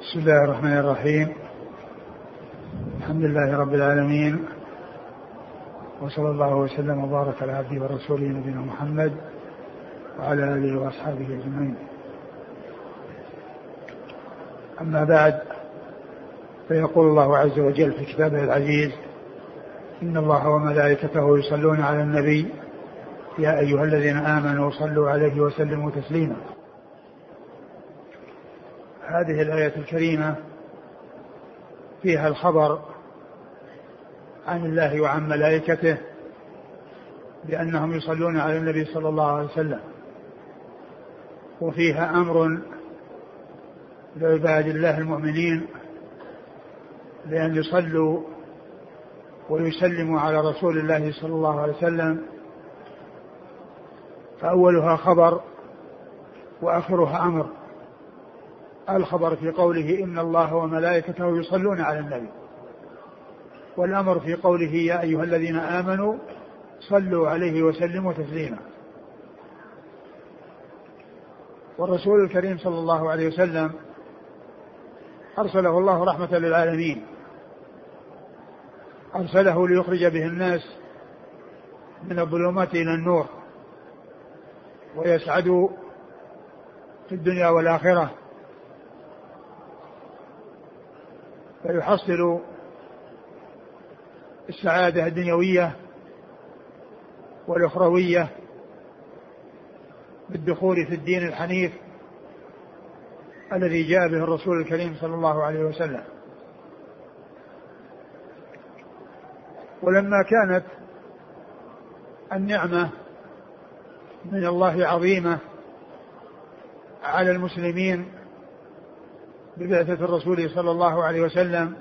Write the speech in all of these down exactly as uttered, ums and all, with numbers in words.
بسم الله الرحمن الرحيم. الحمد لله رب العالمين، وصلى الله وسلم وبارك على عبده ورسوله نبينا محمد وعلى آله وأصحابه أجمعين. أما بعد، فيقول الله عز وجل في كتابه العزيز: إن الله وملائكته يصلون على النبي يا أيها الذين آمنوا صلوا عليه وسلموا تسليما. هذه الآية الكريمة فيها الخبر عن الله وعن ملائكته بأنهم يصلون على النبي صلى الله عليه وسلم، وفيها أمر لعباد الله المؤمنين بأن يصلوا ويسلموا على رسول الله صلى الله عليه وسلم، فأولها خبر وآخرها أمر. الخبر في قوله إن الله وملائكته يصلون على النبي، والأمر في قوله يا أيها الذين آمنوا صلوا عليه وسلموا تسليما. والرسول الكريم صلى الله عليه وسلم أرسله الله رحمة للعالمين، أرسله ليخرج به الناس من الظلمات إلى النور ويسعدوا في الدنيا والآخرة، فيحصل السعادة الدنيوية والأخروية بالدخول في الدين الحنيف الذي جاء به الرسول الكريم صلى الله عليه وسلم. ولما كانت النعمة من الله عظيمة على المسلمين ببعثة الرسول صلى الله عليه وسلم،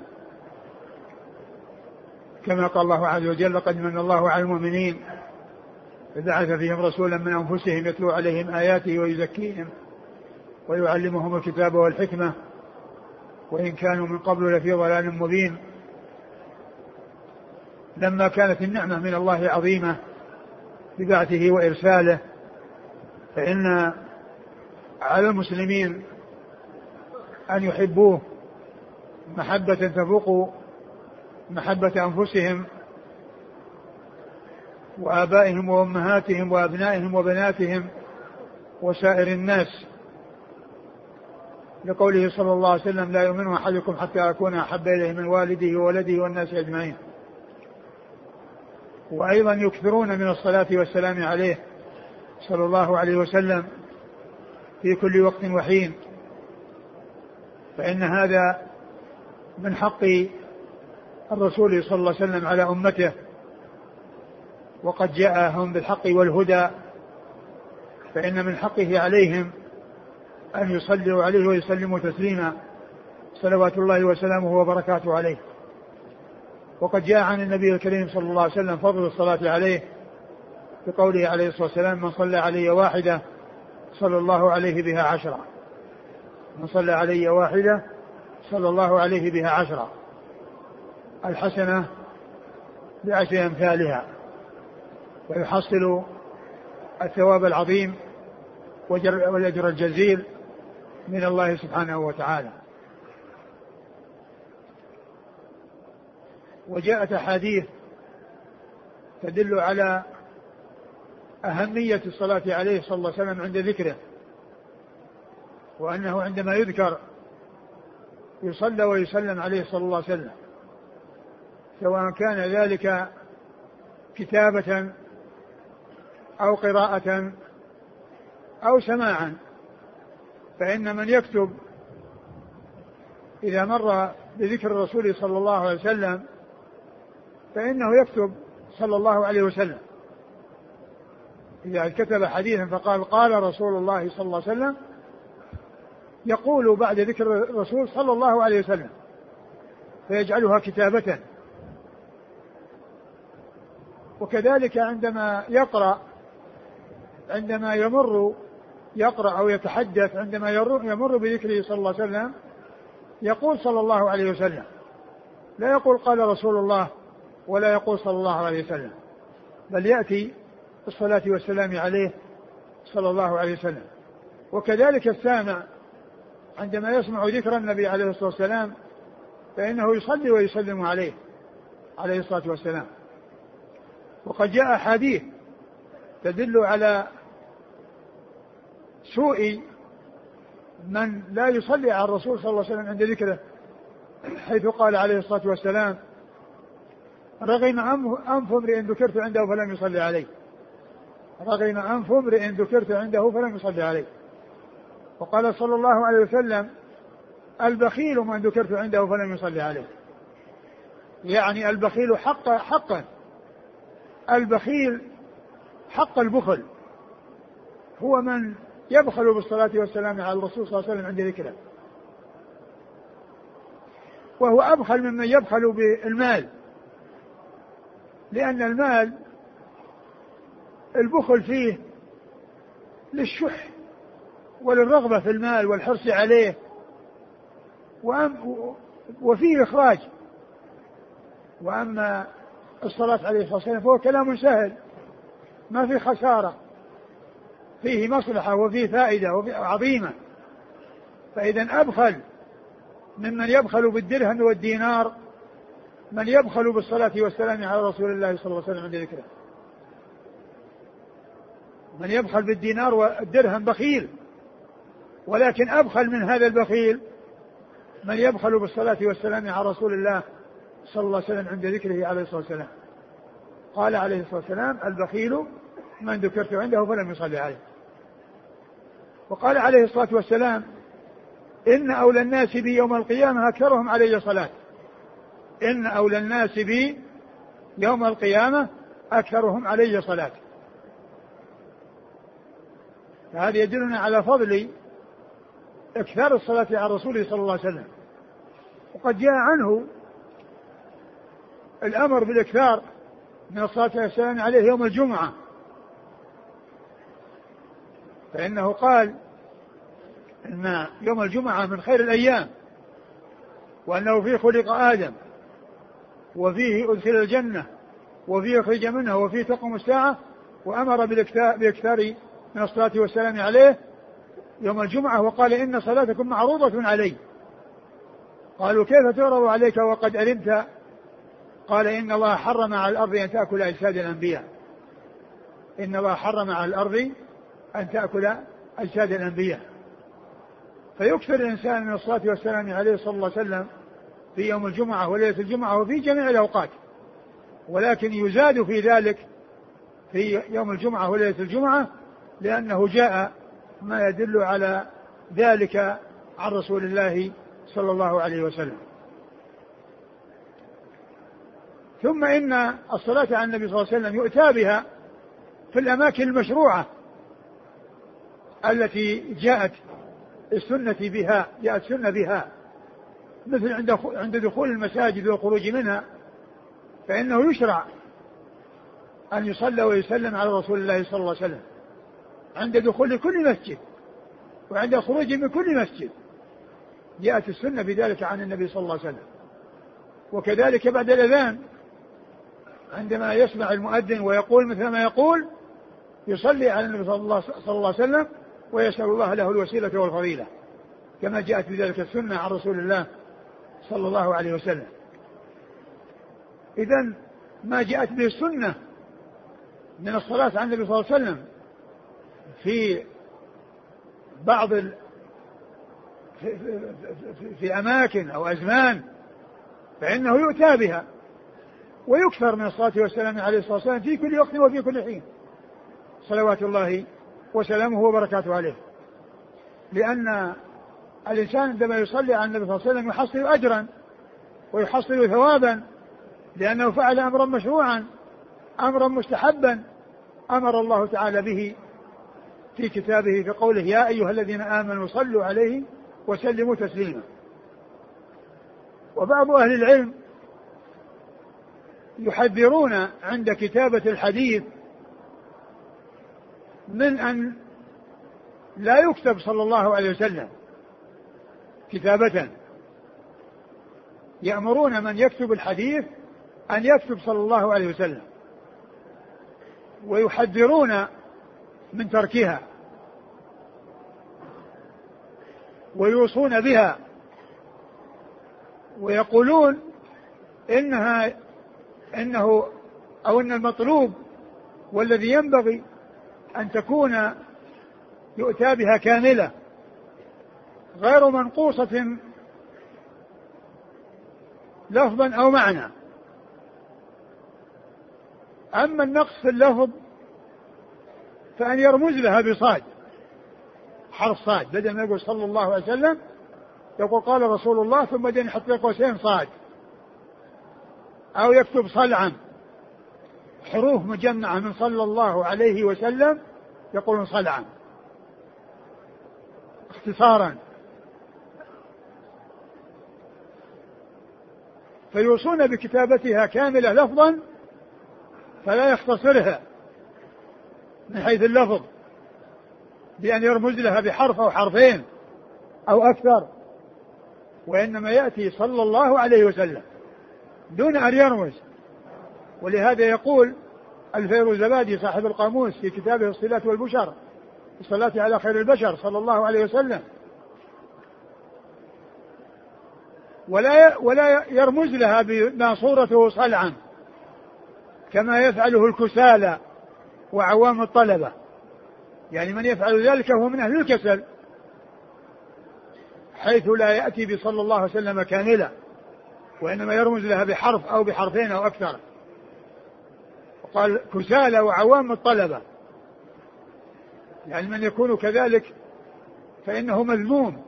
كما قال الله عز وجل: لقد من الله على المؤمنين فبعث فيهم رسولا من أنفسهم يتلو عليهم آياته ويزكيهم ويعلمهم الكتاب والحكمة وإن كانوا من قبل لفي ضلال مبين. لما كانت النعمة من الله عظيمة ببعثه وإرساله، فإن على المسلمين أن يحبوه محبة تفوق محبة أنفسهم وآبائهم وأمهاتهم وأبنائهم وبناتهم وسائر الناس، لقوله صلى الله عليه وسلم: لا يؤمن أحدكم حتى أكون أحب إليه من والده وولده والناس أجمعين. وأيضا يكثرون من الصلاة والسلام عليه صلى الله عليه وسلم في كل وقت وحين، فإن هذا من حق الرسول صلى الله عليه وسلم على أمته، وقد جاءهم بالحق والهدى، فإن من حقه عليهم أن يصلوا عليه ويسلموا تسليما صلوات الله وسلامه وبركاته عليه. وقد جاء عن النبي الكريم صلى الله عليه وسلم فضل الصلاة عليه بقوله عليه الصلاة والسلام: من صلى علي واحدة صلى الله عليه بها عشرة. من صلى علي واحدة صلى الله عليه بها عشرة، الحسنة بعشر أمثالها، ويحصل الثواب العظيم والأجر الجزيل من الله سبحانه وتعالى. وجاءت أحاديث تدل على أهمية الصلاة عليه صلى الله عليه وسلم عند ذكره، وأنه عندما يذكر يصلى ويسلم عليه صلى الله عليه وسلم، سواء كان ذلك كتابة أو قراءة أو سماعا. فإن من يكتب إذا مر بذكر الرسول صلى الله عليه وسلم فإنه يكتب صلى الله عليه وسلم. إذا كتب حديثا فقال قال رسول الله صلى الله عليه وسلم، يقول بعد ذكر الرسول صلى الله عليه وسلم، فيجعلها كتابة. وكذلك عندما يقرأ عندما يمر يقرأ أو يتحدث عندما يمر بذكره صلى الله عليه وسلم يقول صلى الله عليه وسلم، لا يقول قال رسول الله ولا يقول صلى الله عليه وسلم، بل يأتي الصلاة والسلام عليه صلى الله عليه وسلم. وكذلك السامع عندما يسمع ذكر النبي عليه الصلاة والسلام فإنه يصلي ويسلم عليه عليه الصلاة والسلام. وقد جاء أحاديث تدل على سوء من لا يصلي على الرسول صلى الله عليه وسلم عند ذكره، حيث قال عليه الصلاة والسلام: رغم أنف امرئ ذكرت عنده فلم يصلي عليه، رغم أنف امرئ ذكرت عنده فلم يصلي عليه. وقال صلى الله عليه وسلم: البخيل من ذكرت عنده فلم يصلي عليه. يعني البخيل حق حقا البخيل حق البخل هو من يبخل بالصلاة والسلام على الرسول صلى الله عليه وسلم عند ذكره، وهو أبخل ممن يبخل بالمال، لأن المال البخل فيه للشح وللرغبة في المال والحرص عليه، وفيه إخراج. وأما الصلاة عليه الصلاة والسلام فهو كلام سهل ما فيه خسارة، فيه مصلحة وفيه فائدة عظيمة. فإذا أبخل ممن يبخل بالدرهم والدينار من يبخل بالصلاة والسلام على رسول الله صلى الله عليه وسلم عند ذكره. من يبخل بالدينار والدرهم بخيل، ولكن أبخل من هذا البخيل من يبخل بالصلاة والسلام على رسول الله صلى الله عليه وسلم عند ذكره عليه الصلاة والسلام. قال عليه الصلاة والسلام: البخيل من ذكرت عنده فلم يصلي عليه. وقال عليه الصلاة والسلام: إن أولى الناس بي يوم القيامة أكثرهم علي صلاة. إن أولى الناس بي يوم القيامة أكثرهم علي صلاة. فهذا يدلنا على فضل إكثار الصلاة على رسوله صلى الله عليه وسلم. وقد جاء عنه الأمر بالإكثار من الصلاة والسلام عليه يوم الجمعة، فإنه قال إن يوم الجمعة من خير الأيام، وأنه فيه خلق آدم، وفيه أدخل الجنة، وفيه أخرج منها، وفيه تقوم الساعة، وأمر بالإكثار من الصلاة والسلام عليه يوم الجمعة. وقال: إن صلاتكم معروضة علي. قالوا: كيف تعرض عليك وقد علمت؟ قال: إن الله حرم على الأرض أن تأكل أجساد الأنبياء. إن الله حرم على الأرض أن تأكل أجساد الأنبياء. فيكثر الإنسان من الصلاة والسلام عليه صلى الله عليه وسلم في يوم الجمعة وليلة الجمعة وفي جميع الأوقات، ولكن يزاد في ذلك في يوم الجمعة وليلة الجمعة، لأنه جاء ما يدل على ذلك عن رسول الله صلى الله عليه وسلم. ثم إن الصلاة على النبي صلى الله عليه وسلم يؤتى بها في الأماكن المشروعة التي جاءت السنة بها جاءت سنة بها، مثل عند عند دخول المساجد والخروج منها، فإنه يشرع أن يصلى ويسلم على رسول الله صلى الله عليه وسلم عند دخول كل مسجد وعند خروج من كل مسجد، جاءت السنة بذلك عن النبي صلى الله عليه وسلم. وكذلك بعد الأذان عندما يسمع المؤذن ويقول مثل ما يقول يصلي على النبي صلى الله, صلى الله عليه وسلم ويسأل الله له الوسيلة والفضيلة، كما جاءت بذلك السنة عن رسول الله صلى الله عليه وسلم. إذن ما جاءت به السنة من الصلاة على النبي صلى الله عليه وسلم في بعض ال... في, في, في أماكن أو أزمان فإنه يؤتى بها ويكثر من الصلاة والسلام عليه الصلاة والسلام في كل وقت وفي كل حين صلوات الله وسلامه وبركاته عليه، لأن الإنسان عندما يصلي على النبي صلى الله عليه وسلم يحصل أجرا ويحصل ثوابا، لأنه فعل أمرا مشروعا أمرا مستحبا أمر الله تعالى به في كتابه في قوله: يا أيها الذين آمنوا صلوا عليه وسلموا تسليما. وبعض أهل العلم يحذرون عند كتابة الحديث من أن لا يكتب صلى الله عليه وسلم كتابة، يأمرون من يكتب الحديث أن يكتب صلى الله عليه وسلم، ويحذرون من تركها. ويوصون بها ويقولون إنها إنه أو إن المطلوب والذي ينبغي أن تكون يؤتى بها كاملة غير منقوصة لفظا أو معنى. أما النقص في اللفظ فأن يرمز لها بصاد، حرف صاد، بدل ما يقول صلى الله عليه وسلم يقول قال رسول الله ثم بعدين يحط قوسين صاد، أو يكتب صلعا، حروف مجمعة من صلى الله عليه وسلم يقولون صلعا اختصارا. فيوصون بكتابتها كاملة لفظا فلا يختصرها من حيث اللفظ بأن يرمز لها بحرف أو حرفين أو أكثر، وإنما يأتي صلى الله عليه وسلم دون أن يرمز. ولهذا يقول الفيروزبادي صاحب القاموس في كتابه الصلاة والبشر الصلاة على خير البشر صلى الله عليه وسلم: ولا ولا يرمز لها بما صورته صلعا كما يفعله الكسالى وعوام الطلبة، يعني من يفعل ذلك هو من أهل الكسل، حيث لا يأتي بصلى الله عليه وسلم كاملة، وإنما يرمز لها بحرف أو بحرفين أو أكثر. وقال كسالى وعوام الطلبة، يعني من يكون كذلك فإنه مذموم.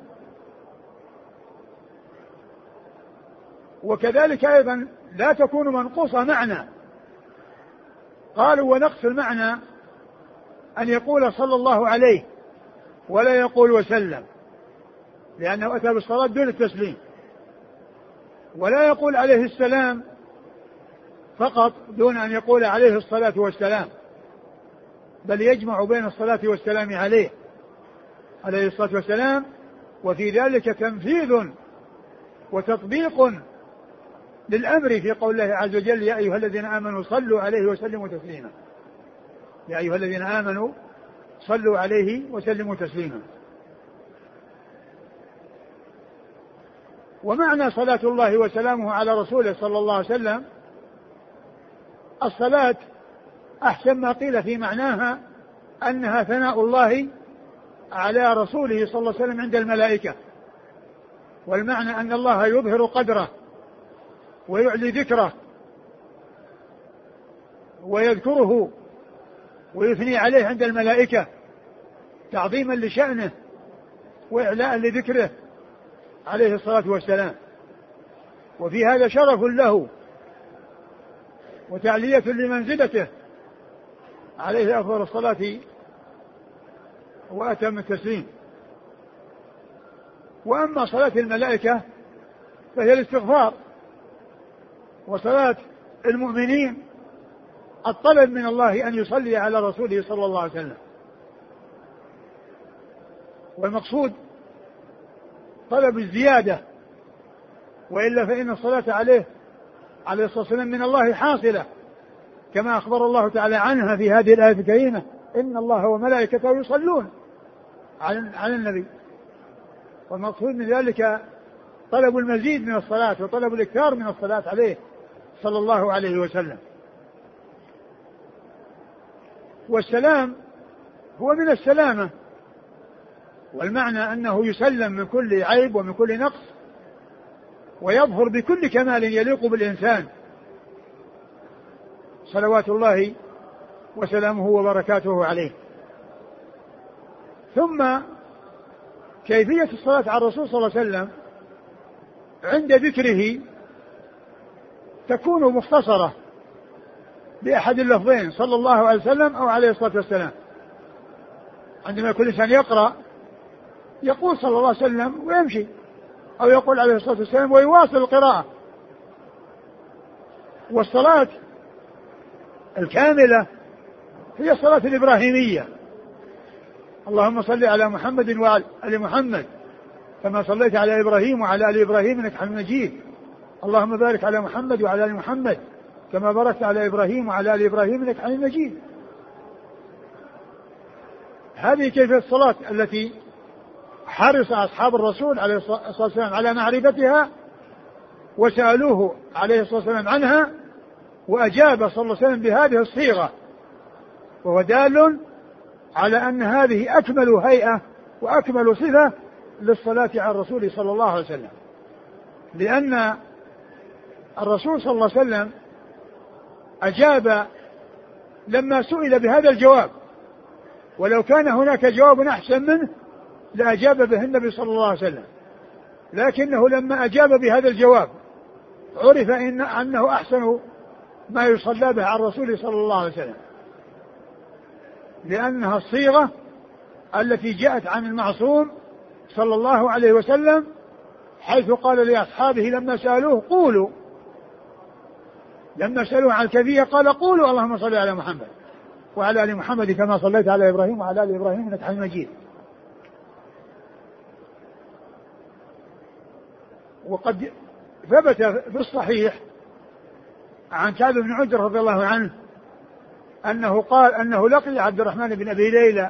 وكذلك أيضا لا تكون منقوصة معنى. قالوا ونقص المعنى أن يقول صلى الله عليه ولا يقول وسلم، لأنه أتى بالصلاة دون التسليم، ولا يقول عليه السلام فقط دون أن يقول عليه الصلاة والسلام، بل يجمع بين الصلاة والسلام عليه عليه الصلاة والسلام. وفي ذلك تنفيذ وتطبيق للأمر في قول الله عز وجل: يا أيها الذين آمنوا صلوا عليه وسلموا تسليما. يا أيها الذين آمنوا صلوا عليه وسلموا تسليما. ومعنى صلاة الله وسلامه على رسوله صلى الله عليه وسلم الصلاة أحسن ما قيل في معناها أنها ثناء الله على رسوله صلى الله عليه وسلم عند الملائكة، والمعنى أن الله يظهر قدره ويعلي ذكره ويذكره ويثني عليه عند الملائكة تعظيما لشأنه وإعلاء لذكره عليه الصلاة والسلام. وفي هذا شرف له وتعلية لمنزلته عليه أفضل الصلاة وأتم التسليم. وأما صلاة الملائكة فهي الاستغفار، وصلاة المؤمنين الطلب من الله أن يصلي على رسوله صلى الله عليه وسلم. والمقصود طلب الزيادة، وإلا فإن الصلاة عليه عليه الصلاة والسلام من الله حاصلة، كما أخبر الله تعالى عنها في هذه الآية الكريمة: إن الله وملائكته يصلون على النبي. والمقصود من ذلك طلب المزيد من الصلاة وطلب الإكثار من الصلاة عليه صلى الله عليه وسلم. والسلام هو من السلامة، والمعنى أنه يسلم من كل عيب ومن كل نقص، ويظهر بكل كمال يليق بالإنسان صلوات الله وسلامه وبركاته عليه. ثم كيفية الصلاة على الرسول صلى الله عليه وسلم عند ذكره تكون مختصرة بأحد اللفظين: صلى الله عليه وسلم أو عليه الصلاة والسلام. عندما يكون الإنسان يقرأ يقول صلى الله عليه وسلم ويمشي، أو يقول عليه الصلاة والسلام ويواصل القراءة. والصلاة الكاملة هي الصلاة الإبراهيمية: اللهم صل على محمد وعلى آل محمد كما صليت على إبراهيم وعلى آل إبراهيم إنك حميد مجيد، اللهم بارك على محمد وعلى آل محمد كما باركت على إبراهيم وعلى آل إبراهيم إنك حميد مجيد. هذه كيفية الصلاة التي حرص أصحاب الرسول عليه الصلاة والسلام على معرفتها وسألوه عليه الصلاة والسلام عنها، وأجاب صلى الله عليه وسلم بهذه الصيغة، وهو دال على أن هذه أكمل هيئة وأكمل صفة للصلاة على الرسول صلى الله عليه وسلم، لأن الرسول صلى الله عليه وسلم أجاب لما سئل بهذا الجواب، ولو كان هناك جواب أحسن منه لأجاب به النبي صلى الله عليه وسلم، لكنه لما أجاب بهذا الجواب عرف إن أنه أحسن ما يصلى به على الرسول صلى الله عليه وسلم، لأنها الصيغة التي جاءت عن المعصوم صلى الله عليه وسلم، حيث قال لأصحابه لما سألوه قولوا، لما سألوه عن الكيفية قال قولوا اللهم صل على محمد وعلى آل محمد كما صليت على إبراهيم وعلى آل إبراهيم إنك حميد مجيد. وقد ثبت في الصحيح عن كعب بن عجرة رضي الله عنه أنه قال أنه لقي عبد الرحمن بن أبي ليلى،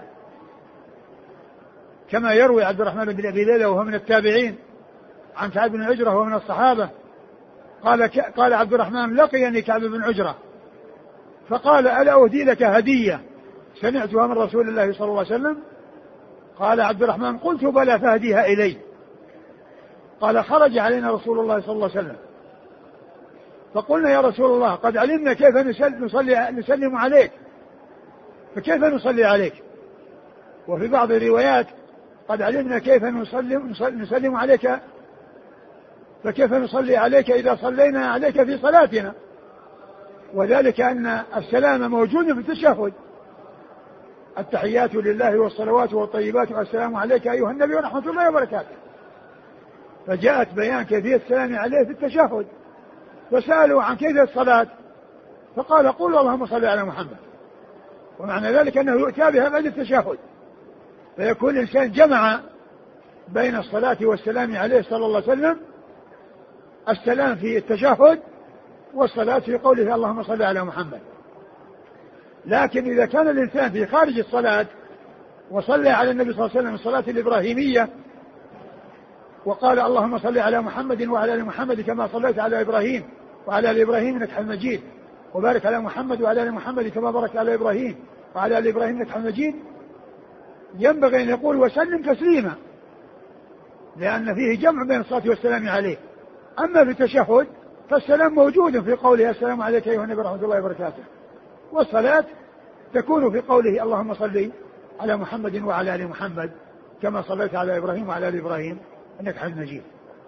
كما يروي عبد الرحمن بن أبي ليلى وهو من التابعين عن كعب بن عجرة وهو من الصحابة، قال قال عبد الرحمن لقيني كعب بن عجرة فقال ألا أهدي لك هدية سمعتها من رسول الله صلى الله عليه وسلم؟ قال عبد الرحمن قلت بلى فأهديها إلي. قال خرج علينا رسول الله صلى الله عليه وسلم فقلنا يا رسول الله قد علمنا كيف نصلي نسلم عليك، فكيف نصلي عليك؟ وفي بعض الروايات قد علمنا كيف نسلم, نسلم عليك فكيف نصلي عليك إذا صلينا عليك في صلاتنا، وذلك أن السلام موجود في التشهد، التحيات لله والصلوات والطيبات والسلام عليك أيها النبي ورحمة الله وبركاته، فجاءت بيان كيفية السلام عليه في التشهد، فسألوا عن كيفية الصلاة فقال قولوا اللهم صل على محمد، ومعنى ذلك أنه يؤتى بها بعد التشهد، فيكون الإنسان جمع بين الصلاة والسلام عليه صلى الله عليه وسلم، السلام في التشهد والصلاة في قوله اللهم صل على محمد. لكن إذا كان الإنسان في خارج الصلاة وصلى على النبي صلى الله عليه وسلم الصلاة الإبراهيمية وقال اللهم صل على محمد وعلى آل محمد كما صليت على إبراهيم وعلى آل إبراهيم إنك حميد مجيد، وبارك على محمد وعلى آل محمد كما باركت على إبراهيم وعلى آل إبراهيم إنك حميد مجيد، ينبغي أن يقول وسلم تسليما، لأن فيه جمع بين الصلاة والسلام عليه. أما في التشهد فالسلام موجود في قوله السلام عليك أيها النبي ورحمة الله وبركاته، والصلاة تكون في قوله اللهم صل على محمد وعلى آل محمد كما صليت على إبراهيم وعلى آل إبراهيم إنك حميد مجيد.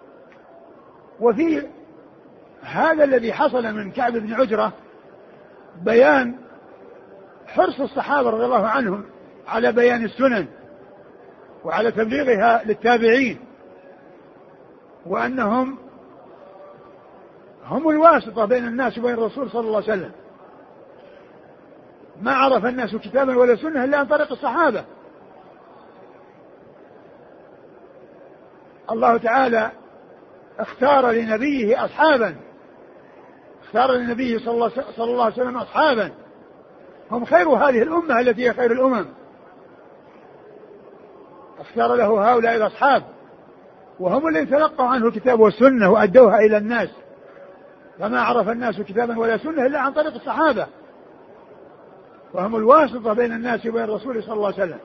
وفي هذا الذي حصل من كعب بن عجرة بيان حرص الصحابة رضي الله عنهم على بيان السنن وعلى تبليغها للتابعين، وأنهم هم الواسطة بين الناس وبين الرسول صلى الله عليه وسلم، ما عرف الناس كتابا ولا سنة إلا عن طريق الصحابة. الله تعالى اختار لنبيه أصحابا، اختار لنبيه صلى الله, صلى الله عليه وسلم أصحابا هم خير هذه الأمة التي هي خير الأمم، اختار له هؤلاء الأصحاب وهم الذين تلقوا عنه الكتاب والسنة وأدوها إلى الناس، فما عرف الناس كتابا ولا سنة إلا عن طريق الصحابة، وهم الواسطة بين الناس وبين الرسول صلى الله عليه وسلم.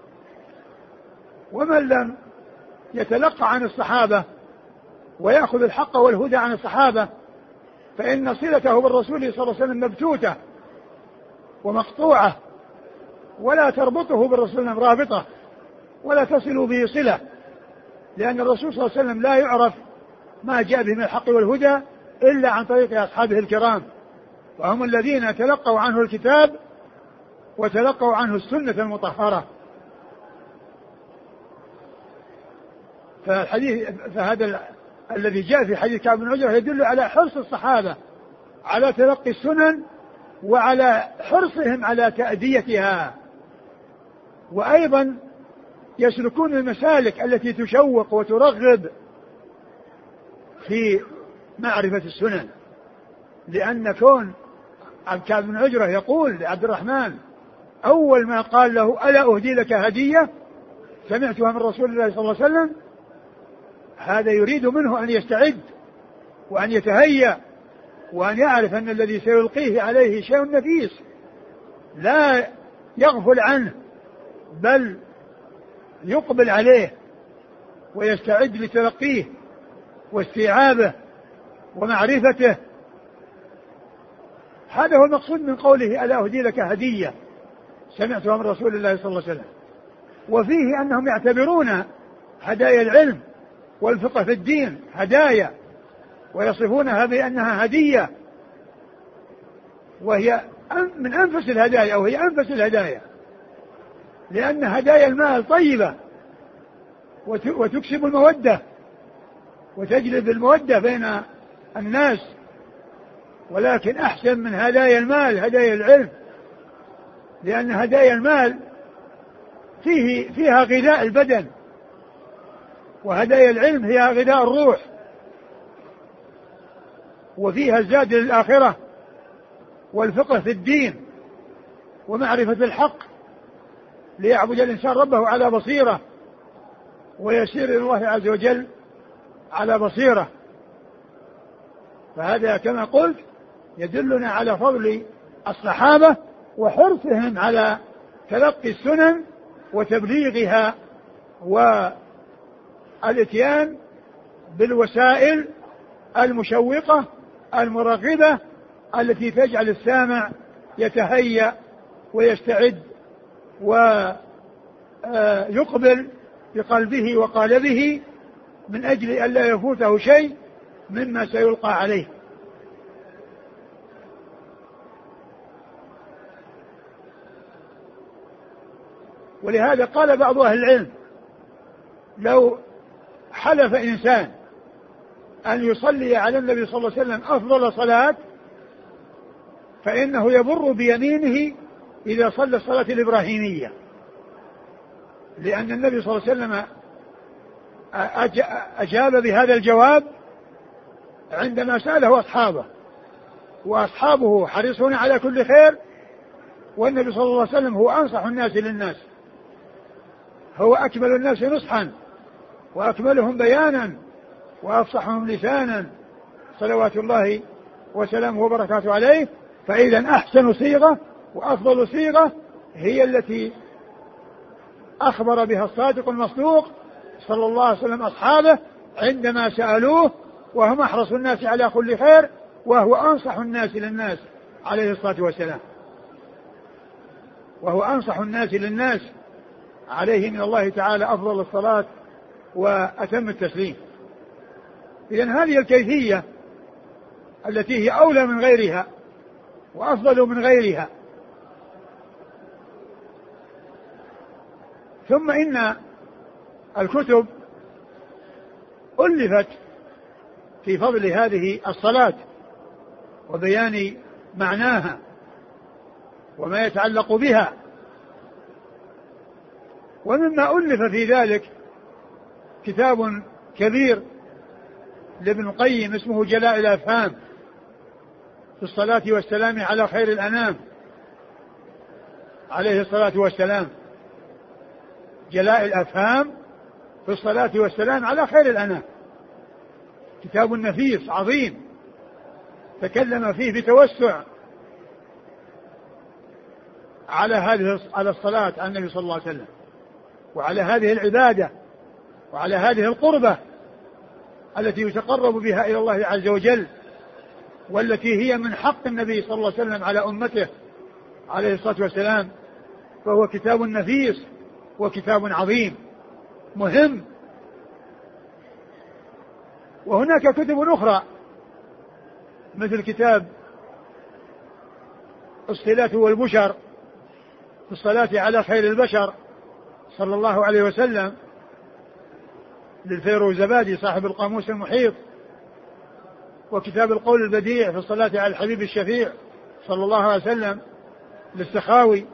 ومن لم يتلقى عن الصحابة ويأخذ الحق والهدى عن الصحابة فإن صلته بالرسول صلى الله عليه وسلم مبتوتة ومقطوعة، ولا تربطه بالرسول رابطة ولا تصل به صلة، لأن الرسول صلى الله عليه وسلم لا يعرف ما جاء به من الحق والهدى إلا عن طريق أصحابه الكرام، وهم الذين تلقوا عنه الكتاب وتلقوا عنه السنة المطهرة. فالحديث فهذا الذي جاء في حديث كعب بن عجرة يدل على حرص الصحابة على تلقي السنن وعلى حرصهم على تأديتها، وأيضا يسلكون المسالك التي تشوق وترغب في معرفة السنن، لأن كون كعب بن عجرة يقول لعبد الرحمن أول ما قال له ألا أهدي لك هدية سمعتها من رسول الله صلى الله عليه وسلم، هذا يريد منه أن يستعد وأن يتهيأ وأن يعرف أن الذي سيلقيه عليه شيء نفيس لا يغفل عنه، بل يقبل عليه ويستعد لتلقيه واستيعابه ومعرفته. هذا هو المقصود من قوله ألا أهدي لك هدية سمعتها من رسول الله صلى الله عليه وسلم. وفيه أنهم يعتبرون هدايا العلم والفقه في الدين هدايا، ويصفونها بأنها هدية، وهي من أنفس الهدايا أو هي أنفس الهدايا، لأن هدايا المال طيبة وتكسب المودة وتجلب المودة بين الناس، ولكن أحسن من هدايا المال هدايا العلم، لأن هدايا المال فيه فيها غذاء البدن، وهدايا العلم هي غذاء الروح، وفيها الزاد للآخرة والفقه في الدين ومعرفة الحق ليعبد الإنسان ربه على بصيرة ويسير إلى الله عز وجل على بصيرة. فهذا كما قلت يدلنا على فضل الصحابة وحرصهم على تلقي السنن وتبليغها والاتيان بالوسائل المشوقة المرغبة التي تجعل السامع يتهيأ ويستعد ويقبل بقلبه وقالبه من أجل أن لا يفوته شيء مما سيلقى عليه. ولهذا قال بعض أهل العلم لو حلف إنسان أن يصلي على النبي صلى الله عليه وسلم أفضل صلاة فإنه يبر بيمينه إذا صلى الصلاة الإبراهيمية، لأن النبي صلى الله عليه وسلم أجاب بهذا الجواب عندما سأله أصحابه، وأصحابه حريصون على كل خير، والنبي صلى الله عليه وسلم هو أنصح الناس للناس، هو أكمل الناس نصحا وأكملهم بيانا وأفصحهم لسانا صلوات الله وسلامه وبركاته عليه. فإذا أحسن صيغة وأفضل صيغة هي التي أخبر بها الصادق المصدوق صلى الله عليه وسلم أصحابه عندما سألوه، وهم أحرص الناس على كل خير وهو أنصح الناس للناس عليه الصلاة والسلام، وهو أنصح الناس للناس عليه من الله تعالى أفضل الصلاة وأتم التسليم. إذن هذه الكيفية التي هي أولى من غيرها وأفضل من غيرها. ثم إن الكتب ألفت في فضل هذه الصلاة وبيان معناها وما يتعلق بها، ومما ألف في ذلك كتاب كبير لابن القيم اسمه جلاء الأفهام في الصلاة والسلام على خير الأنام عليه الصلاة والسلام. جلاء الأفهام في الصلاة والسلام على خير الأنام، كتاب نفيس عظيم تكلم فيه بتوسع على هذه على الصلاة على النبي صلى الله عليه وسلم، وعلى هذه العبادة، وعلى هذه القربة التي يتقرب بها إلى الله عز وجل، والتي هي من حق النبي صلى الله عليه وسلم على أمته عليه الصلاة والسلام. فهو كتاب نفيس وكتاب عظيم مهم. وهناك كتب أخرى مثل كتاب الصلاة والبشر في الصلاة على خير البشر صلى الله عليه وسلم للفيروزبادي صاحب القاموس المحيط، وكتاب القول البديع في الصلاة على الحبيب الشفيع صلى الله عليه وسلم للسخاوي،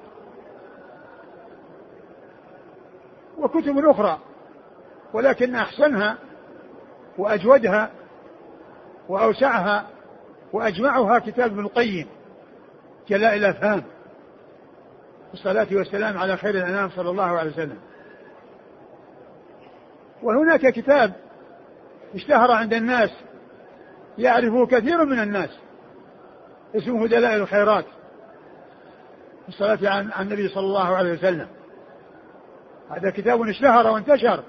وكتب أخرى، ولكن أحسنها وأجودها وأوسعها وأجمعها كتاب ابن القيم جلاء الأفهام الصلاة والسلام على خير الأنام صلى الله عليه وسلم. وهناك كتاب اشتهر عند الناس يعرفه كثير من الناس اسمه دلائل الخيرات في الصلاة عن النبي صلى الله عليه وسلم. هذا كتاب اشتهر وانتشر،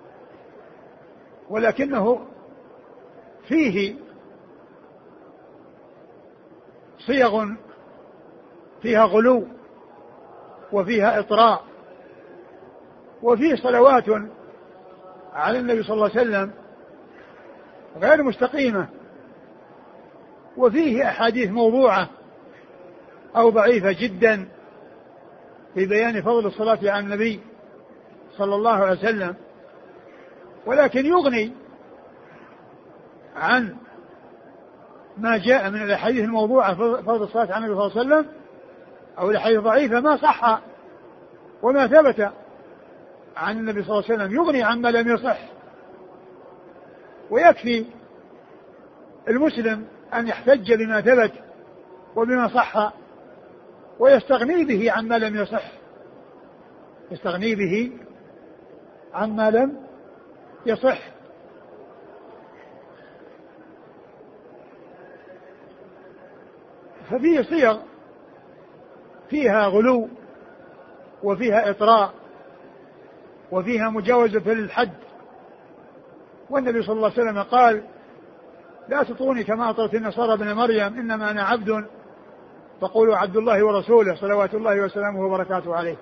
ولكنه فيه صيغ فيها غلو وفيها إطراء، وفيه صلوات على النبي صلى الله عليه وسلم غير مستقيمة، وفيه أحاديث موضوعة أو ضعيفة جدا في بيان فضل الصلاة على النبي صلى الله عليه وسلم، ولكن يغني عن ما جاء من الأحاديث الموضوعة فضل الصلاة على النبي صلى الله عليه وسلم أو الأحاديث الضعيفة ما صح وما ثبت عن النبي صلى الله عليه وسلم، يغني عما لم يصح. ويكفي المسلم أن يحتج بما ثبت وبما صح ويستغني به عما لم يصح، يستغني به عما لم يصح. ففيه صيغ فيها غلو وفيها إطراء وفيها مجاوزة في الحد، والنبي صلى الله عليه وسلم قال: لا تطروني كما أطرت النصارى ابن مريم، إنما أنا عبد فقولوا عبد الله ورسوله صلوات الله وسلامه وبركاته عليه.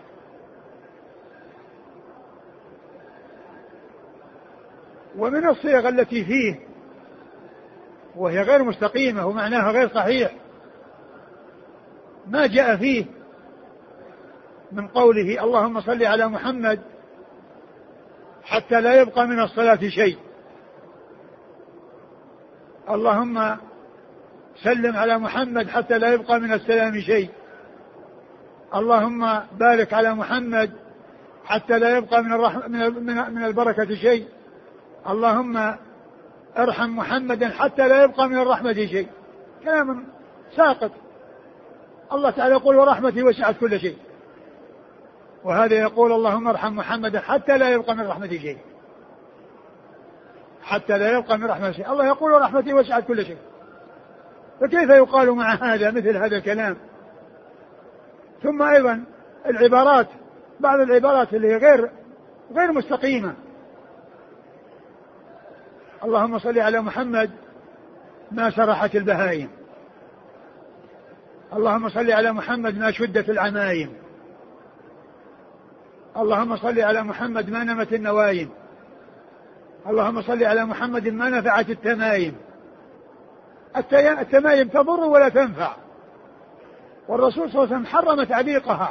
ومن الصيغ التي فيه وهي غير مستقيمة ومعناها غير صحيح ما جاء فيه من قوله: اللهم صل على محمد حتى لا يبقى من الصلاة شيء، اللهم سلم على محمد حتى لا يبقى من السلام شيء، اللهم بارك على محمد حتى لا يبقى من, الرحم من, من البركة شيء، اللهم ارحم محمدا حتى لا يبقى من الرحمة شيء. كلام ساقط. الله تعالى يقول: ورحمتي وسعت كل شيء، وهذا يقول: اللهم ارحم محمدا حتى لا يبقى من رحمتي شيء، حتى لا يبقى من رحمتي شيء. الله يقول: ورحمتي وسعت كل شيء، فكيف يقال مع هذا مثل هذا الكلام؟ ثم أيضا العبارات، بعض العبارات اللي هي غير غير مستقيمة: اللهم صل على محمد ما سرحت البهائم، اللهم صل على محمد ما شدت العمايم، اللهم صل على محمد ما نمت النوايم، اللهم صل على محمد ما نفعت التمايم. التمايم تضر ولا تنفع، والرسول صلى الله عليه وسلم حرم تعليقها،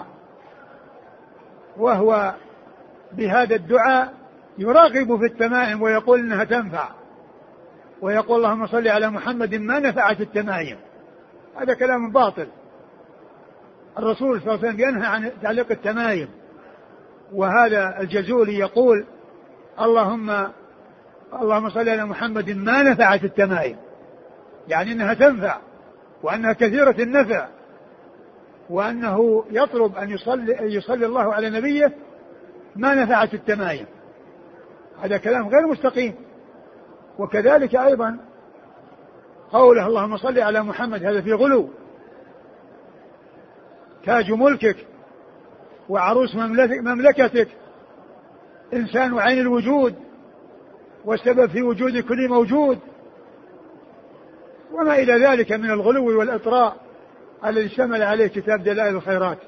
وهو بهذا الدعاء يراغب في التمائم ويقول انها تنفع، ويقول: اللهم صل على محمد ما نفعت التمايم. هذا كلام باطل. الرسول صلى الله عليه وسلم ينهى عن تعليق التمايم، وهذا الجزولي يقول: اللهم اللهم صل على محمد ما نفعت التمايم، يعني انها تنفع وانها كثيرة النفع، وانه يطلب ان يصلي, يصلي الله على نبيه ما نفعت التمايم. هذا كلام غير مستقيم. وكذلك ايضا قوله: اللهم صل على محمد، هذا في غلو. تاج ملكك وعروس مملكتك، إنسان عين الوجود والسبب في وجود كل موجود، وما إلى ذلك من الغلو والإطراء الذي اشتمل عليه كتاب دلائل الخيرات.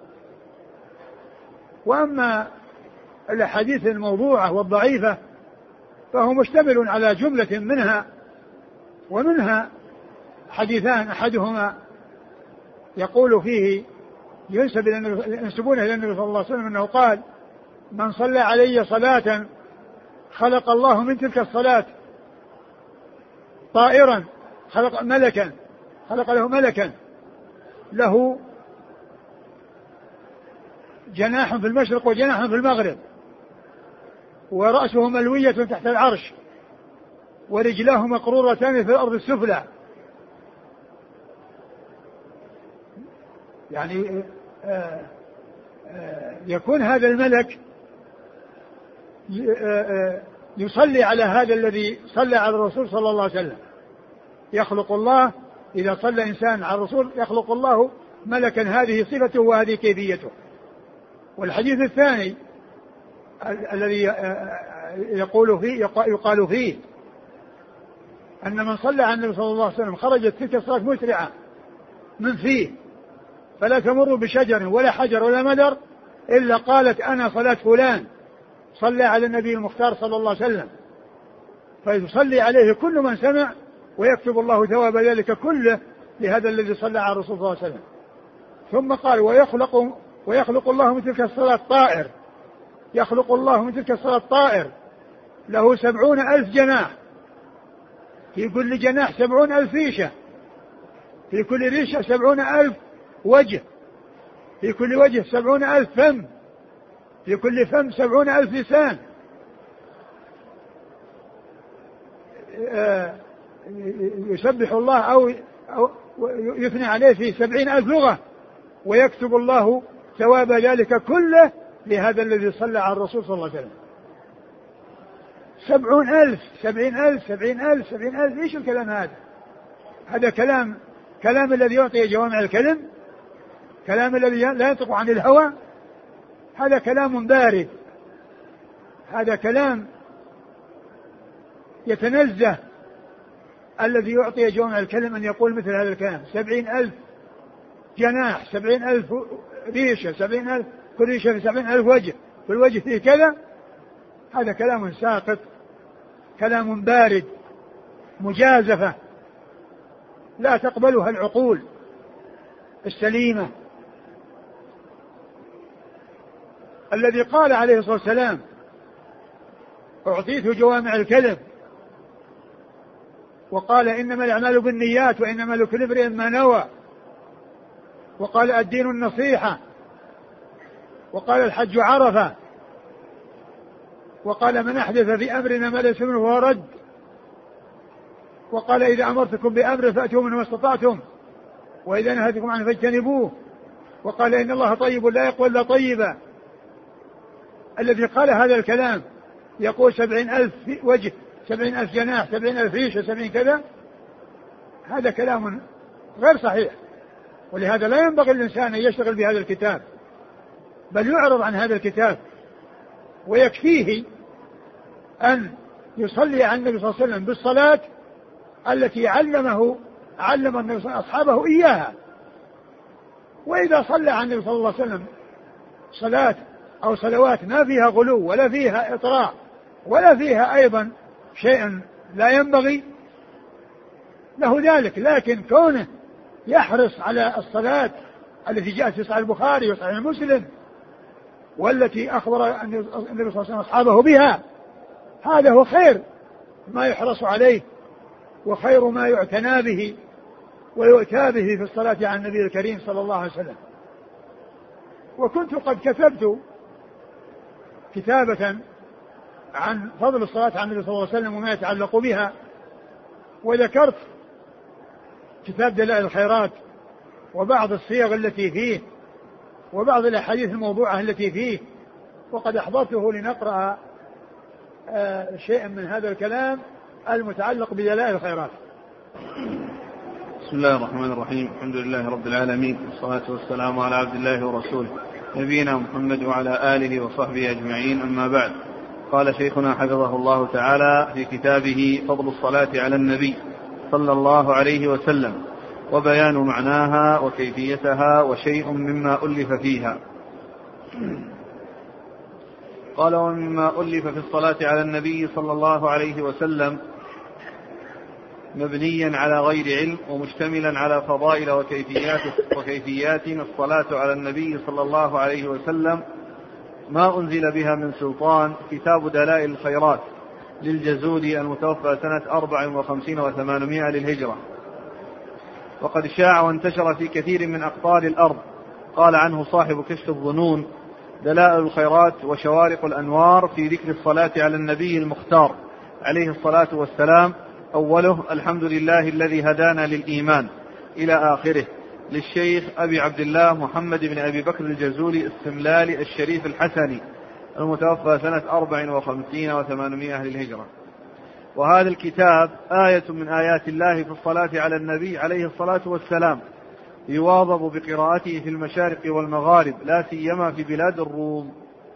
وأما الأحاديث الموضوعة والضعيفة فهو مشتمل على جملة منها، ومنها حديثان أحدهما يقول فيه ينسب ينسبونه إلى النبي صلى الله عليه وسلم أنه قال: من صلى علي صلاة خلق الله من تلك الصلاة طائرا، خلق ملكا خلق له ملكا له جناح في المشرق وجناح في المغرب، ورأسه ملوية تحت العرش، ورجلاه مقرورتان في الأرض السفلى. يعني آآ آآ يكون هذا الملك يصلي على هذا الذي صلى على الرسول صلى الله عليه وسلم. يخلق الله إذا صلى إنسان على الرسول يخلق الله ملكا، هذه صفته وهذه كيفيته. والحديث الثاني الذي يقول فيه يقال فيه أن من صلى على النبي صلى الله عليه وسلم خرجت تلك الصلاة مسرعة من فيه، فلا تمر بشجر ولا حجر ولا مدر إلا قالت أنا صلاة فلان صلى على النبي المختار صلى الله عليه وسلم، فيصلي عليه كل من سمع ويكتب الله ثواب ذلك كله لهذا الذي صلى على الرسول صلى الله عليه وسلم. ثم قال ويخلق ويخلق الله من تلك الصلاة طائر، يخلق الله من تلك الصلاة طائر له سبعون ألف جناح، في كل جناح سبعون ألف ريشة، في كل ريشة سبعون ألف وجه، في كل وجه سبعون ألف فم، في كل فم سبعون ألف لسان، يسبح الله أو, أو يثني عليه في سبعين ألف لغة، ويكتب الله ثواب ذلك كله لهذا الذي صلى على الرسول صلى الله عليه وسلم. سبعون ألف سبعين ألف سبعين ألف سبعين ألف، إيش الكلام هذا؟ هذا كلام كلام الذي يعطي جوامع الكلم، كلام الذي لا ينطق عن الهوى، هذا كلام بارد، هذا كلام يتنزه الذي يعطي جوامع الكلم أن يقول مثل هذا الكلام. سبعين ألف جناح، سبعين ألف ريشة، سبعين ألف كل ريشة في سبعين ألف وجه، كل وجه فيه كذا، هذا كلام ساقط، كلام بارد، مجازفة لا تقبلها العقول السليمة. الذي قال عليه الصلاة والسلام أعطيت جوامع الكلم، وقال إنما الأعمال بالنيات وإنما لكل امرئ ما نوى، وقال الدين النصيحة، وقال الحج عرفة، وقال من أحدث في أمرنا ما ليس منه فهو رد، وقال إذا أمرتكم بأمر فأتوا منه ما استطعتم وإذا نهيتكم عنه فاجتنبوه، وقال إن الله طيب لا يقبل إلا طيبا. الذي قال هذا الكلام يقول سبعين ألف وجه، سبعين ألف جناح، سبعين ألف ريشة، سبعين كذا، هذا كلام غير صحيح. ولهذا لا ينبغي الإنسان أن يشتغل بهذا الكتاب، بل يعرض عن هذا الكتاب، ويكفيه أن يصلي على النبي صلى الله عليه وسلم بالصلاة التي علمه علم النبي صلى الله عليه وسلم أصحابه إياها. وإذا صلى على النبي صلى الله عليه وسلم صلاة أو صلوات ما فيها غلو ولا فيها إطراء ولا فيها أيضا شيء لا ينبغي له ذلك، لكن كونه يحرص على الصلاة التي جاءت في صحيح البخاري وصحيح مسلم والتي أخبر النبي صلى الله عليه وسلم أصحابه بها، هذا هو خير ما يحرص عليه وخير ما يعتنى به ويؤتى به في الصلاة على النبي الكريم صلى الله عليه وسلم. وكنت قد كتبت كتابة عن فضل الصلاة على النبي صلى الله عليه وسلم وما يتعلق بها، وذكرت كتاب دلائل الخيرات وبعض الصيغ التي فيه وبعض الأحاديث الموضوعة التي فيه، وقد أحضرته لنقرأ آه شيئا من هذا الكلام المتعلق بدلائل الخيرات. بسم الله الرحمن الرحيم، الحمد لله رب العالمين، والصلاة والسلام على عبد الله ورسوله نبينا محمد وعلى آله وصحبه أجمعين، أما بعد. قال شيخنا حفظه الله تعالى في كتابه فضل الصلاة على النبي صلى الله عليه وسلم وبيان معناها وكيفيتها وشيء مما ألف فيها. قال ومما ألف في الصلاة على النبي صلى الله عليه وسلم مبنيا على غير علم ومشتملا على فضائل وكيفيات, وكيفيات الصلاة على النبي صلى الله عليه وسلم ما أنزل بها من سلطان كتاب دلائل الخيرات للجزولي المتوفى سنة أربع وخمسين وثمانمائة للهجرة، وقد شاع وانتشر في كثير من أقطار الأرض. قال عنه صاحب كشف الظنون دلائل الخيرات وشوارق الأنوار في ذكر الصلاة على النبي المختار عليه الصلاة والسلام، أوله الحمد لله الذي هدانا للإيمان إلى آخره، للشيخ أبي عبد الله محمد بن أبي بكر الجزولي السملالي الشريف الحسني المتوفى سنة أربع وخمسين وثمانمائة للهجرة. وهذا الكتاب آية من آيات الله في الصلاة على النبي عليه الصلاة والسلام، يواظب بقراءته في المشارق والمغارب، لا سيما في بلاد الروم.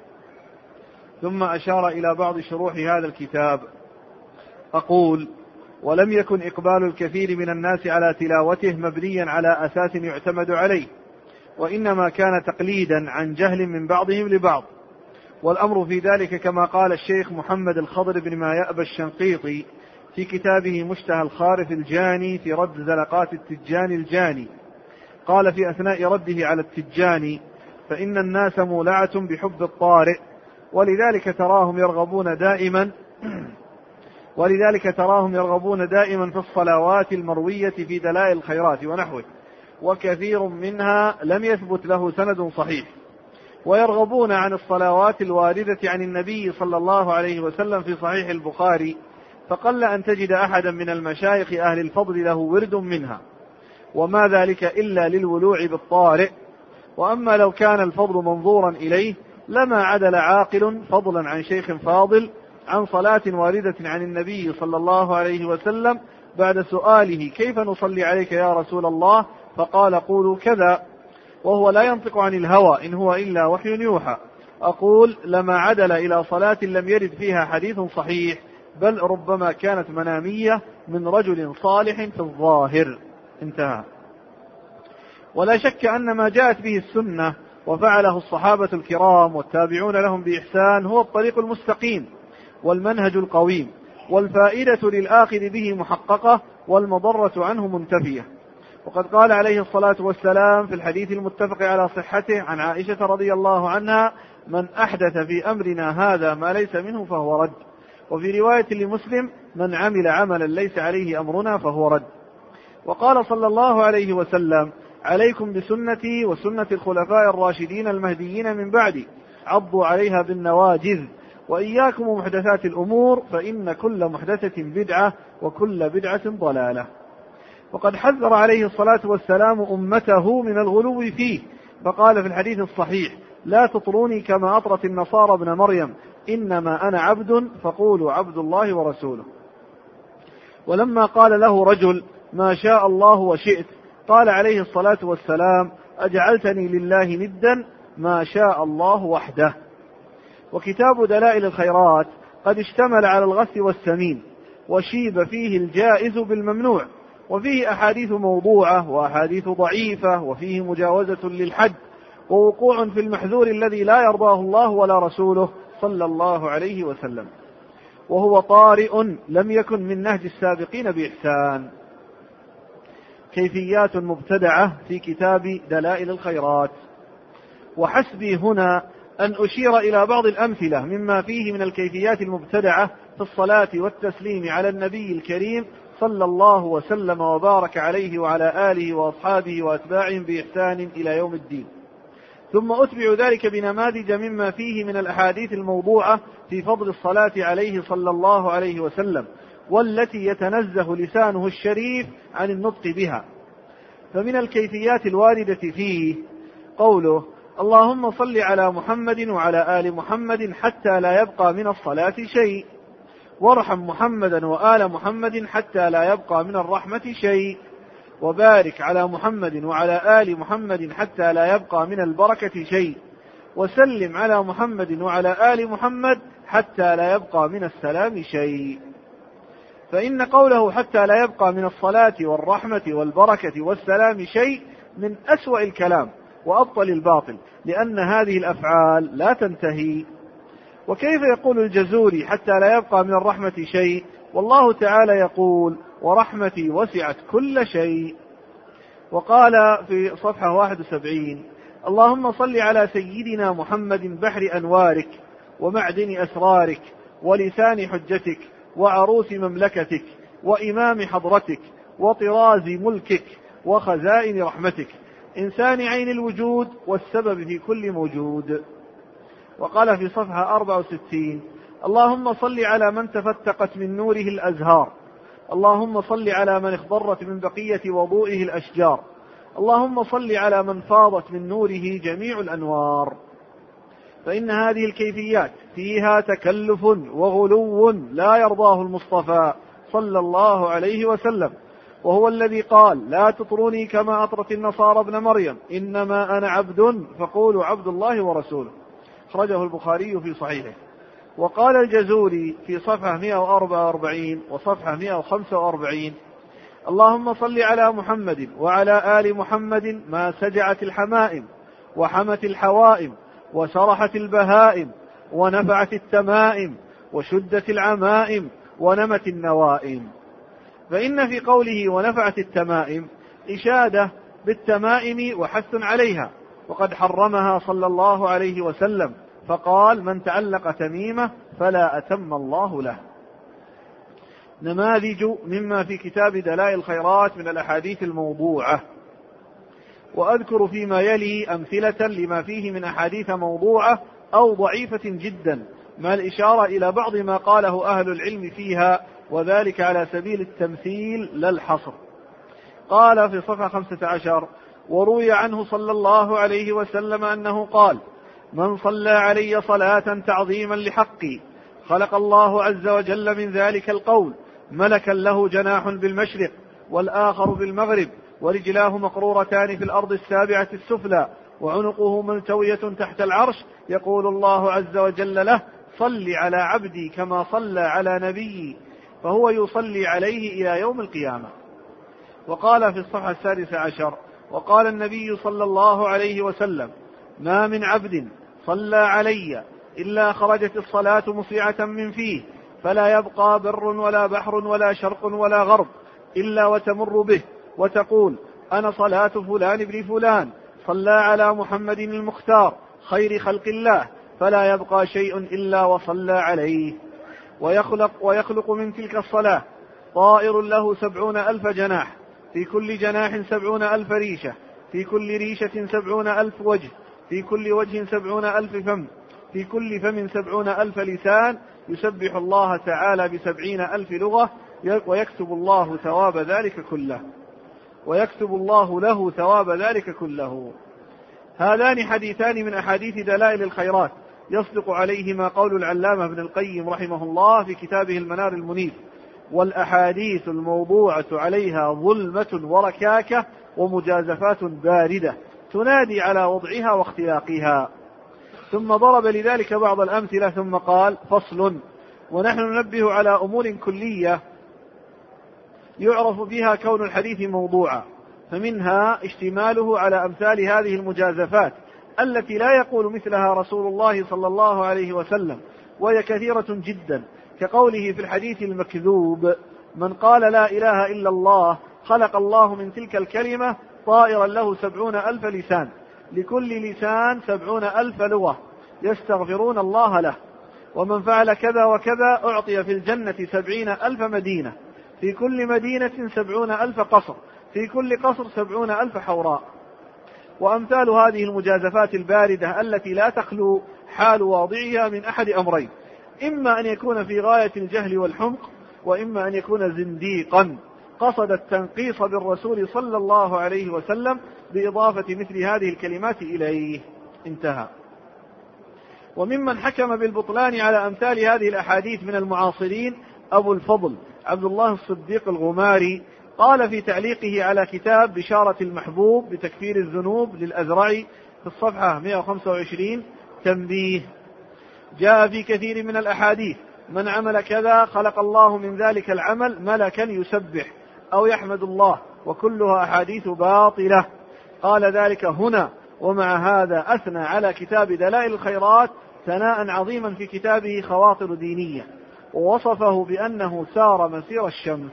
ثم أشار إلى بعض شروح هذا الكتاب. أقول: ولم يكن إقبال الكثير من الناس على تلاوته مبنيا على أساس يعتمد عليه، وإنما كان تقليدا عن جهل من بعضهم لبعض، والأمر في ذلك كما قال الشيخ محمد الخضر بن ما يأبى الشنقيطي في كتابه مشتهى الخارف الجاني في رد زلقات التجاني الجاني. قال في أثناء رده على التجاني: فإن الناس مولعة بحب الطارئ، ولذلك تراهم يرغبون دائما ولذلك تراهم يرغبون دائما في الصلوات المروية في دلائل الخيرات ونحوه، وكثير منها لم يثبت له سند صحيح، ويرغبون عن الصلوات الواردة عن النبي صلى الله عليه وسلم في صحيح البخاري، فقل أن تجد أحدا من المشايخ أهل الفضل له ورد منها، وما ذلك إلا للولوع بالطارئ. وأما لو كان الفضل منظورا إليه لما عدل عاقل فضلا عن شيخ فاضل عن صلاة واردة عن النبي صلى الله عليه وسلم بعد سؤاله: كيف نصلي عليك يا رسول الله؟ فقال: قولوا كذا، وهو لا ينطق عن الهوى إن هو إلا وحي يوحى. أقول: لما عدل إلى صلاة لم يرد فيها حديث صحيح، بل ربما كانت منامية من رجل صالح في الظاهر. انتهى. ولا شك أن ما جاءت به السنة وفعله الصحابة الكرام والتابعون لهم بإحسان هو الطريق المستقيم والمنهج القويم، والفائدة للآخذ به محققة والمضرة عنه منتفية. وقد قال عليه الصلاة والسلام في الحديث المتفق على صحته عن عائشة رضي الله عنها: من أحدث في أمرنا هذا ما ليس منه فهو رد. وفي رواية لمسلم: من عمل عملا ليس عليه أمرنا فهو رد. وقال صلى الله عليه وسلم: عليكم بسنتي وسنة الخلفاء الراشدين المهديين من بعدي، عضوا عليها بالنواجذ، وإياكم ومحدثات الأمور، فإن كل محدثة بدعة وكل بدعة ضلالة. وقد حذر عليه الصلاة والسلام أمته من الغلو فيه، فقال في الحديث الصحيح: لا تطروني كما أطرت النصارى ابن مريم، إنما أنا عبد فقولوا عبد الله ورسوله. ولما قال له رجل: ما شاء الله وشئت، قال عليه الصلاة والسلام: أجعلتني لله ندا؟ ما شاء الله وحده. وكتاب دلائل الخيرات قد اشتمل على الغث والسمين، وشيب فيه الجائز بالممنوع، وفيه أحاديث موضوعة وأحاديث ضعيفة، وفيه مجاوزة للحد، ووقوع في المحذور الذي لا يرضاه الله ولا رسوله صلى الله عليه وسلم، وهو طارئ لم يكن من نهج السابقين بإحسان. كيفيات مبتدعة في كتاب دلائل الخيرات. وحسبي هنا أن أشير إلى بعض الأمثلة مما فيه من الكيفيات المبتدعة في الصلاة والتسليم على النبي الكريم صلى الله وسلم وبارك عليه وعلى آله وأصحابه وأتباعهم بإحسان إلى يوم الدين، ثم أتبع ذلك بنماذج مما فيه من الأحاديث الموضوعة في فضل الصلاة عليه صلى الله عليه وسلم، والتي يتنزه لسانه الشريف عن النطق بها. فمن الكيفيات الواردة فيه قوله: اللهم صل على محمد وعلى آل محمد حتى لا يبقى من الصلاة شيء، وارحم محمدا وآل محمد حتى لا يبقى من الرحمة شيء، وبارك على محمد وعلى آل محمد حتى لا يبقى من البركة شيء، وسلم على محمد وعلى آل محمد حتى لا يبقى من السلام شيء. فإن قوله حتى لا يبقى من الصلاة والرحمة والبركة والسلام شيء من أسوأ الكلام وأبطل الباطل، لأن هذه الأفعال لا تنتهي. وكيف يقول الجزوري حتى لا يبقى من الرحمة شيء والله تعالى يقول: ورحمتي وسعت كل شيء. وقال في صفحة واحد وسبعين: اللهم صل على سيدنا محمد بحر أنوارك ومعدن أسرارك ولسان حجتك وعروس مملكتك وإمام حضرتك وطراز ملكك وخزائن رحمتك، إنسان عين الوجود والسبب في كل موجود. وقال في صفحة أربعة وستين: اللهم صل على من تفتقت من نوره الأزهار، اللهم صل على من اخضرت من بقية وضوئه الأشجار، اللهم صل على من فاضت من نوره جميع الأنوار. فإن هذه الكيفيات فيها تكلف وغلو لا يرضاه المصطفى صلى الله عليه وسلم، وهو الذي قال: لا تطروني كما أطرت النصارى ابن مريم، إنما أنا عبد فقولوا عبد الله ورسوله. أخرجه البخاري في صحيحه. وقال الجزوري في صفحة مئة وأربعة وأربعين وصفحة مئة وخمسة وأربعين: اللهم صل على محمد وعلى آل محمد ما سجعت الحمائم وحمت الحوائم وسرحت البهائم ونفعت التمائم وشدت العمائم ونمت النوائم. فإن في قوله ونفعت التمائم إشادة بالتمائم وحث عليها، وقد حرمها صلى الله عليه وسلم فقال: من تعلق تميمة فلا أتم الله له. نماذج مما في كتاب دلائل الخيرات من الأحاديث الموضوعة. وأذكر فيما يلي أمثلة لما فيه من أحاديث موضوعة أو ضعيفة جدا، مع الإشارة إلى بعض ما قاله أهل العلم فيها، وذلك على سبيل التمثيل لا الحصر. قال في صفحة خمسة عشر: وروي عنه صلى الله عليه وسلم أنه قال: من صلى علي صلاة تعظيما لحقي خلق الله عز وجل من ذلك القول ملكا له جناح بالمشرق والآخر بالمغرب، ورجلاه مقرورتان في الأرض السابعة السفلى، وعنقه ملتوية تحت العرش، يقول الله عز وجل له: صل على عبدي كما صلى على نبيي، فهو يصلي عليه إلى يوم القيامة. وقال في الصفحة السادسة عشر: وقال النبي صلى الله عليه وسلم: ما من عبد صلى علي إلا خرجت الصلاة مصيعة من فيه، فلا يبقى بر ولا بحر ولا شرق ولا غرب إلا وتمر به وتقول: أنا صلاة فلان ابن فلان صلى على محمد المختار خير خلق الله، فلا يبقى شيء إلا وصلى عليه. ويخلق, ويخلق من تلك الصلاة طائر له سبعون ألف جناح، في كل جناح سبعون ألف ريشة، في كل ريشة سبعون ألف وجه، في كل وجه سبعون ألف فم، في كل فم سبعون ألف لسان، يسبح الله تعالى بسبعين ألف لغة، ويكتب الله ثواب ذلك كله ويكتب الله له ثواب ذلك كله. هذان حديثان من أحاديث دلائل الخيرات يصدق عليهما قول العلامة ابن القيم رحمه الله في كتابه المنار المنيف: والأحاديث الموضوعة عليها ظلمة وركاكة ومجازفات باردة تنادي على وضعها واختلاقها. ثم ضرب لذلك بعض الأمثلة ثم قال: فصل. ونحن ننبه على أمور كلية يعرف بها كون الحديث موضوعا، فمنها اشتماله على أمثال هذه المجازفات التي لا يقول مثلها رسول الله صلى الله عليه وسلم، وهي كثيرة جدا، كقوله في الحديث المكذوب: من قال لا إله إلا الله خلق الله من تلك الكلمة طائرا له سبعون ألف لسان، لكل لسان سبعون ألف لغة يستغفرون الله له، ومن فعل كذا وكذا أعطي في الجنة سبعين ألف مدينة، في كل مدينة سبعون ألف قصر، في كل قصر سبعون ألف حوراء. وأمثال هذه المجازفات الباردة التي لا تخلو حال واضعها من أحد أمرين: إما أن يكون في غاية الجهل والحمق، وإما أن يكون زنديقا قصد التنقيص بالرسول صلى الله عليه وسلم بإضافة مثل هذه الكلمات إليه. انتهى. وممن حكم بالبطلان على أمثال هذه الأحاديث من المعاصرين أبو الفضل عبد الله الصديق الغماري، قال في تعليقه على كتاب بشارة المحبوب بتكفير الذنوب للأزرعي في الصفحة مئة وخمسة وعشرين: تنبيه: جاء في كثير من الأحاديث من عمل كذا خلق الله من ذلك العمل ملكا يسبح أو يحمد الله، وكلها أحاديث باطلة. قال ذلك هنا، ومع هذا أثنى على كتاب دلائل الخيرات ثناء عظيما في كتابه خواطر دينية، ووصفه بأنه سار مسير الشمس.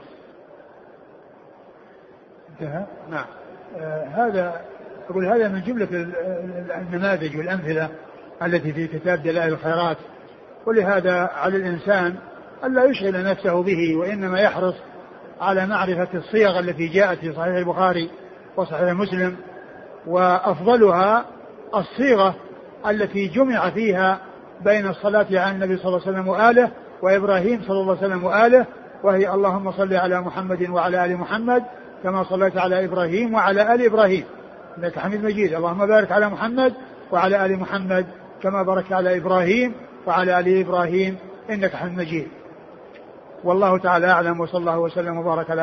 انتهى. نعم. آه هذا أقول هذا من جملة النماذج والأمثلة التي في كتاب دلائل الخيرات، ولهذا على الإنسان ألا يشغل نفسه به، وإنما يحرص على معرفة الصيغ التي جاءت في صحيح البخاري وصحيح مسلم، وأفضلها الصيغة التي جمع فيها بين الصلاة على النبي صلى الله عليه وسلم وآله وإبراهيم صلى الله عليه وسلم وآله، وهي: اللهم صل على محمد وعلى آل محمد كما صليت على إبراهيم وعلى آل إبراهيم إنك حميد مجيد، اللهم بارك على محمد وعلى آل محمد كما باركت على إبراهيم وعلى آل إبراهيم إنك حميد مجيد. والله تعالى أعلم، وصلى الله وسلم وبارك على